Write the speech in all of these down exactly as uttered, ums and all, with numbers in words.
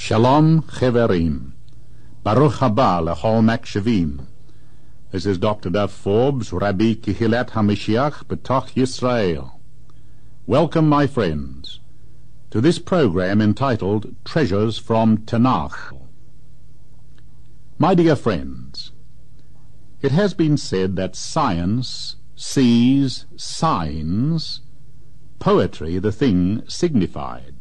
Shalom Cheverim. Baruch haba lechol makshevim. This is Doctor Duff Forbes, Rabbi Kihilat HaMashiach B'toch Yisrael. Welcome, my friends, to this program entitled Treasures from Tanakh. My dear friends, it has been said that science sees signs, poetry the thing signified.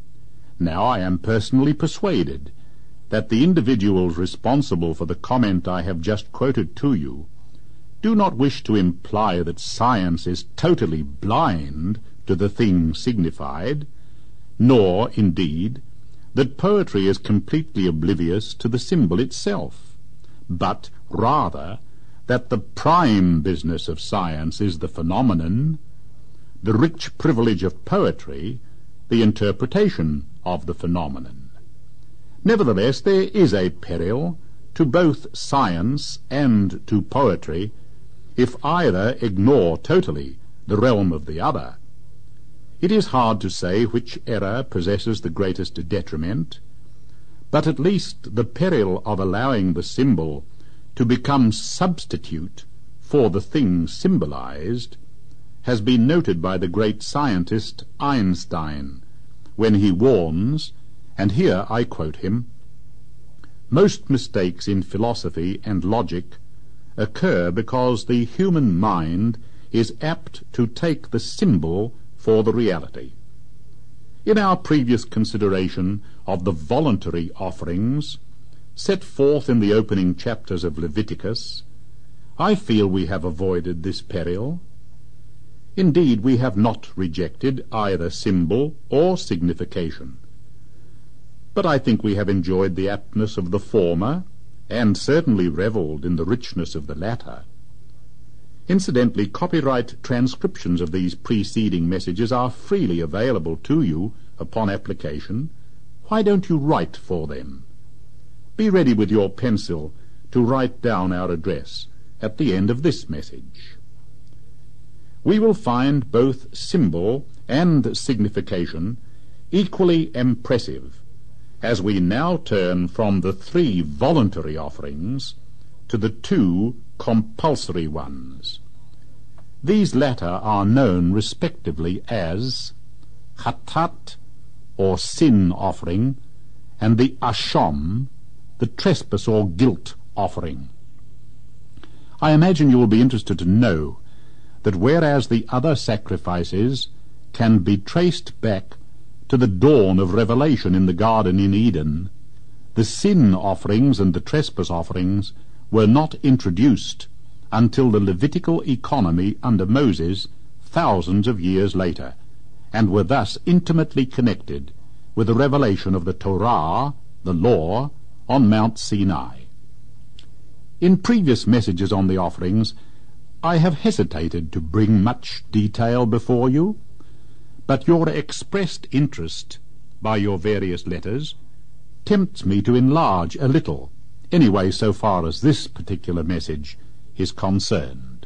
Now I am personally persuaded that the individuals responsible for the comment I have just quoted to you do not wish to imply that science is totally blind to the thing signified, nor, indeed, that poetry is completely oblivious to the symbol itself, but rather that the prime business of science is the phenomenon, the rich privilege of poetry, the interpretation of the phenomenon. Nevertheless, there is a peril to both science and to poetry if either ignore totally the realm of the other. It is hard to say which error possesses the greatest detriment, but at least the peril of allowing the symbol to become substitute for the thing symbolized has been noted by the great scientist Einstein, when he warns, and here I quote him, "Most mistakes in philosophy and logic occur because the human mind is apt to take the symbol for the reality." In our previous consideration of the voluntary offerings set forth in the opening chapters of Leviticus, I feel we have avoided this peril. Indeed, we have not rejected either symbol or signification, but I think we have enjoyed the aptness of the former, and certainly revelled in the richness of the latter. Incidentally, copyright transcriptions of these preceding messages are freely available to you upon application. Why don't you write for them? Be ready with your pencil to write down our address at the end of this message. We will find both symbol and signification equally impressive as we now turn from the three voluntary offerings to the two compulsory ones. These latter are known respectively as Chatat, or sin offering, and the Asham, the trespass or guilt offering. I imagine you will be interested to know that whereas the other sacrifices can be traced back to the dawn of revelation in the garden in Eden, the sin offerings and the trespass offerings were not introduced until the Levitical economy under Moses thousands of years later, and were thus intimately connected with the revelation of the Torah, the law, on Mount Sinai. In previous messages on the offerings, I have hesitated to bring much detail before you, but your expressed interest by your various letters tempts me to enlarge a little, anyway so far as this particular message is concerned.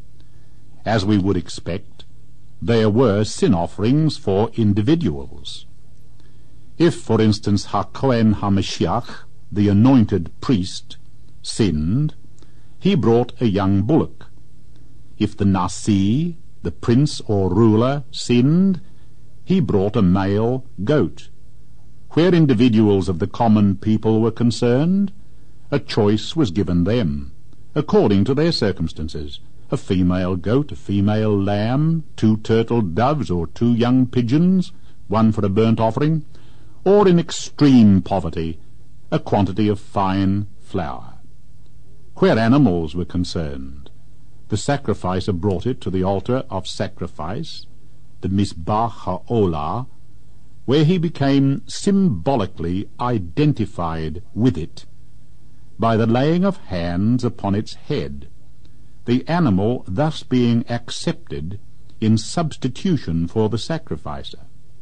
As we would expect, there were sin offerings for individuals. If, for instance, HaKohen HaMashiach, the anointed priest, sinned, he brought a young bullock. If the Nasi, the prince or ruler, sinned, he brought a male goat. Where individuals of the common people were concerned, a choice was given them, according to their circumstances, a female goat, a female lamb, two turtle doves or two young pigeons, one for a burnt offering, or in extreme poverty, a quantity of fine flour. Where animals were concerned, the sacrificer brought it to the altar of sacrifice, the Mizbach HaOlah, where he became symbolically identified with it by the laying of hands upon its head, the animal thus being accepted in substitution for the sacrificer.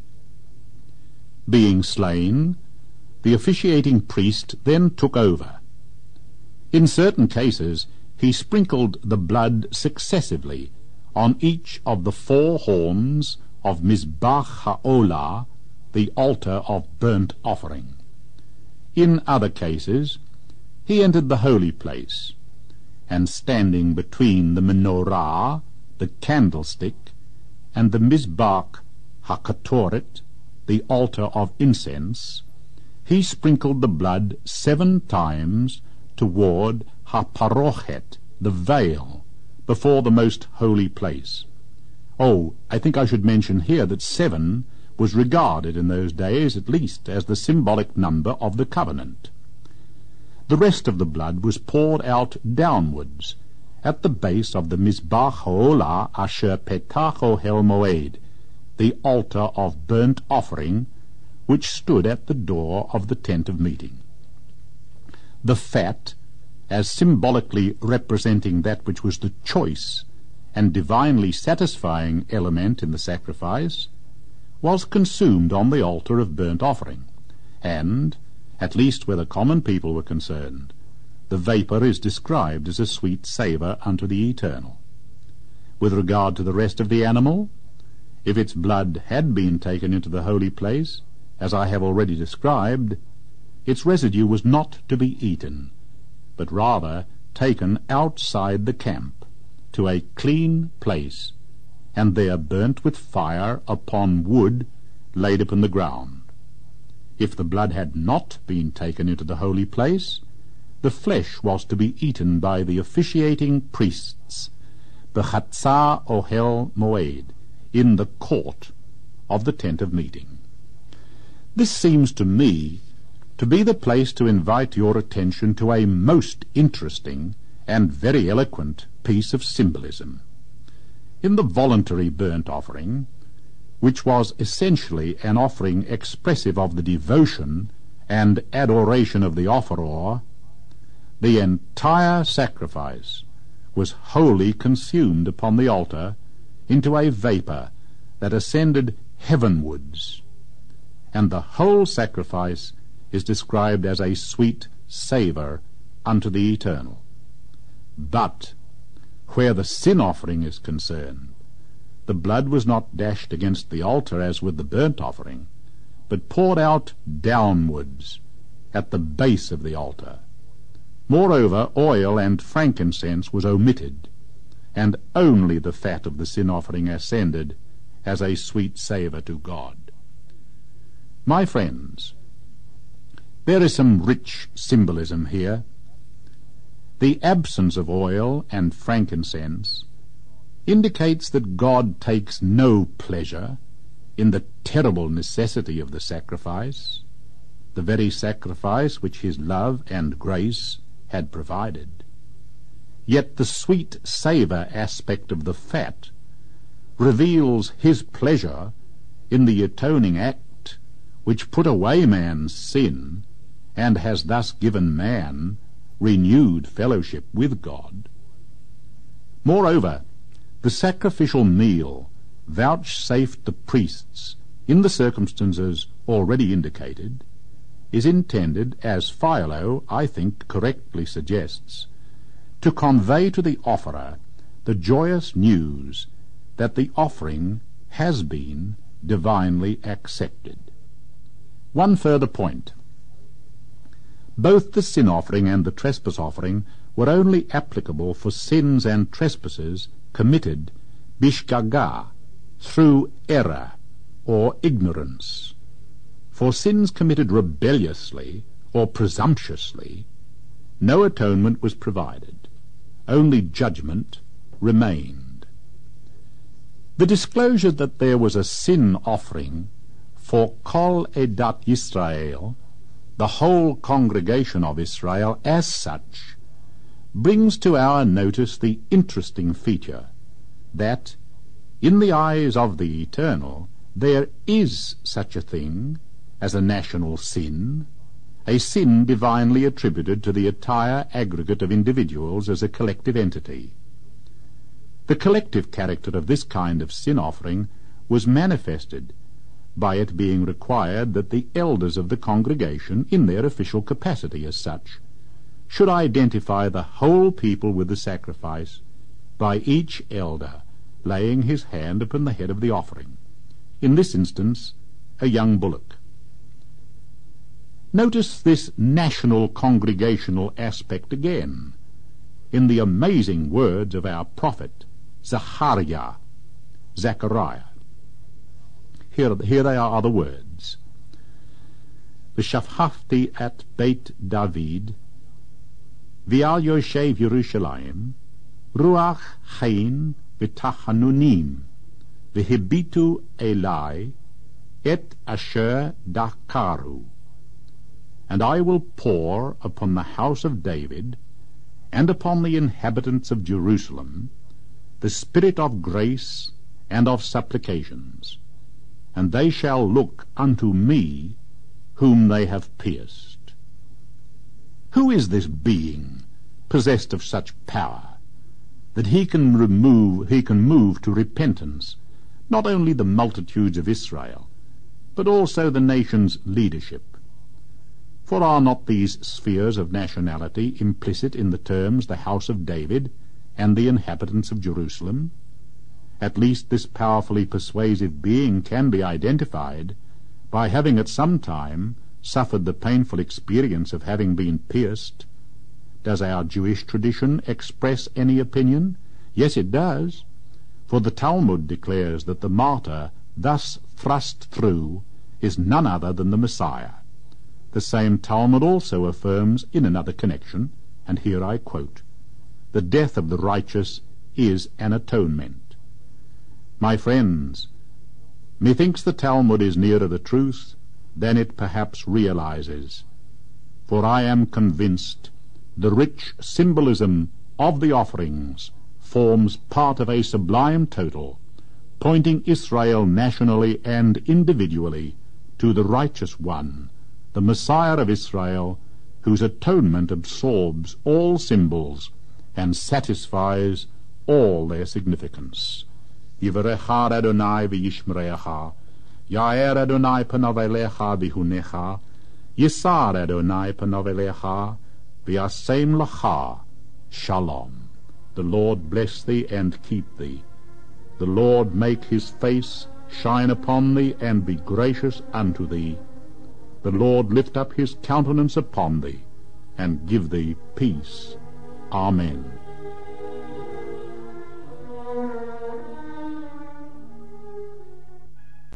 Being slain, the officiating priest then took over. In certain cases, he sprinkled the blood successively on each of the four horns of Mizbach HaOlah, the altar of burnt offering. In other cases, he entered the holy place, and standing between the menorah, the candlestick, and the Mizbach HaKatoret, the altar of incense, he sprinkled the blood seven times toward HaParochet, the veil, before the most holy place. Oh, I think I should mention here that seven was regarded in those days at least as the symbolic number of the covenant. The rest of the blood was poured out downwards at the base of the Mizbach Ha'olah Asher Petach Ohel Moed, the altar of burnt offering, which stood at the door of the tent of meeting. The fat, as symbolically representing that which was the choice and divinely satisfying element in the sacrifice, was consumed on the altar of burnt offering, and, at least where the common people were concerned, the vapour is described as a sweet savour unto the Eternal. With regard to the rest of the animal, if its blood had been taken into the holy place, as I have already described, its residue was not to be eaten, but rather taken outside the camp to a clean place, and there burnt with fire upon wood laid upon the ground. If the blood had not been taken into the holy place, the flesh was to be eaten by the officiating priests, b'chatzar ohel moed, in the court of the tent of meeting. This seems to me to be the place to invite your attention to a most interesting and very eloquent piece of symbolism. In the voluntary burnt offering, which was essentially an offering expressive of the devotion and adoration of the offerer, the entire sacrifice was wholly consumed upon the altar into a vapour that ascended heavenwards, and the whole sacrifice is described as a sweet savour unto the Eternal. But where the sin offering is concerned, the blood was not dashed against the altar as with the burnt offering, but poured out downwards at the base of the altar. Moreover, oil and frankincense was omitted, and only the fat of the sin offering ascended as a sweet savour to God. My friends, there is some rich symbolism here. The absence of oil and frankincense indicates that God takes no pleasure in the terrible necessity of the sacrifice, the very sacrifice which his love and grace had provided. Yet the sweet savour aspect of the fat reveals his pleasure in the atoning act which put away man's sin and has thus given man renewed fellowship with God. Moreover, the sacrificial meal vouchsafed the priests in the circumstances already indicated is intended, as Philo, I think, correctly suggests, to convey to the offerer the joyous news that the offering has been divinely accepted. One further point. Both the sin offering and the trespass offering were only applicable for sins and trespasses committed bishgaga, through error or ignorance. For sins committed rebelliously or presumptuously, no atonement was provided. Only judgment remained. The disclosure that there was a sin offering for Kol Edat Yisrael, the whole congregation of Israel as such, brings to our notice the interesting feature that, in the eyes of the Eternal, there is such a thing as a national sin, a sin divinely attributed to the entire aggregate of individuals as a collective entity. The collective character of this kind of sin offering was manifested by it being required that the elders of the congregation, in their official capacity as such, should identify the whole people with the sacrifice, by each elder laying his hand upon the head of the offering, in this instance a young bullock. Notice this national congregational aspect again in the amazing words of our prophet Zachariah, Zechariah. Here, here they are the words. V'shafhafti at Beit David, v'al Yoshev Yerushalayim, ruach chayin v'tachanunim, v'hibitu elai et asher dakaru. And I will pour upon the house of David and upon the inhabitants of Jerusalem the spirit of grace and of supplications, and they shall look unto me whom they have pierced. Who is this being possessed of such power that he can remove, he can move to repentance not only the multitudes of Israel, but also the nation's leadership? For are not these spheres of nationality implicit in the terms the house of David and the inhabitants of Jerusalem? At least this powerfully persuasive being can be identified by having at some time suffered the painful experience of having been pierced. Does our Jewish tradition express any opinion? Yes, it does, for the Talmud declares that the martyr thus thrust through is none other than the Messiah. The same Talmud also affirms in another connection, and here I quote, "The death of the righteous is an atonement." My friends, methinks the Talmud is nearer the truth than it perhaps realizes, for I am convinced the rich symbolism of the offerings forms part of a sublime total, pointing Israel nationally and individually to the righteous one, the Messiah of Israel, whose atonement absorbs all symbols and satisfies all their significance. Yivarecha Adonai v'yishmerecha, Yair Adonai panav elecha v'hunecha, Yisar Adonai panav elecha, v'yasem lecha shalom. The Lord bless thee and keep thee. The Lord make his face shine upon thee and be gracious unto thee. The Lord lift up his countenance upon thee, and give thee peace. Amen.